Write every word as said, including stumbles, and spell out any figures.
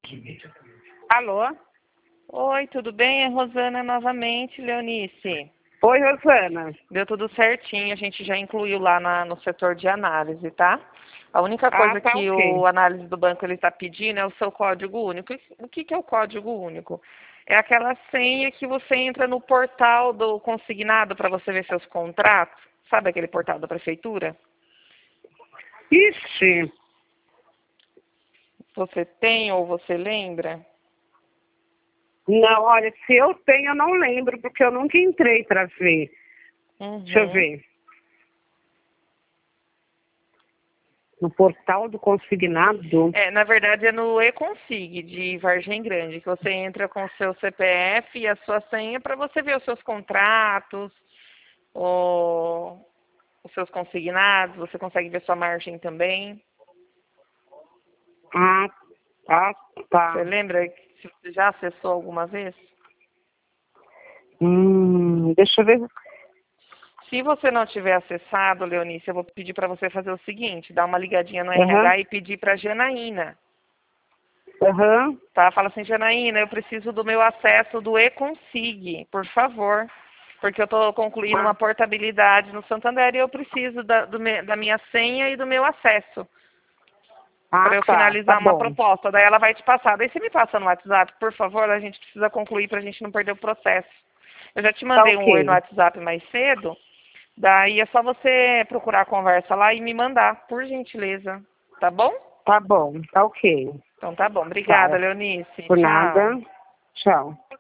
Alô? Oi, tudo bem? É Rosana novamente, Leonice. Oi, Rosana. Deu tudo certinho, a gente já incluiu lá na- no setor de análise, tá? A única Ah, coisa tá que ok. o análise do banco ele está pedindo é o seu código único. E o que, que é o código único? É aquela senha que você entra no portal do consignado para você ver seus contratos. Sabe aquele portal da prefeitura? Ixi, Você tem ou você lembra? não, olha, se eu tenho, eu não lembro, porque eu nunca entrei para ver. Deixa eu Uhum. ver. No portal do consignado. É, na verdade é no E-Consig de Vargem Grande, que você entra com o seu C P F e a sua senha para você ver os seus contratos, o- os seus consignados, você consegue ver sua margem também. Ah, tá, Você tá. lembra que você já acessou alguma vez? Hum, deixa eu ver. Se você não tiver acessado, Leonice, eu vou pedir para você fazer o seguinte, dar uma ligadinha no Aham, R H e pedir para a Janaína. aham. Tá? Fala assim, Janaína, eu preciso do meu acesso do E-Consig, por favor. Porque eu estou concluindo Ah, uma portabilidade no Santander e eu preciso da, do me- da minha senha e do meu acesso ah, para eu tá, tá finalizar uma bom. proposta. Daí ela vai te passar. Daí você me passa no WhatsApp, por favor, a gente precisa concluir para a gente não perder o processo. Eu já te Tá mandei um oi no ok. WhatsApp mais cedo, daí é só você procurar a conversa lá e me mandar, por gentileza. Tá bom? Tá bom, tá ok. Então tá bom. Tá, Obrigada, Leonice. por Tchau. nada. Tchau.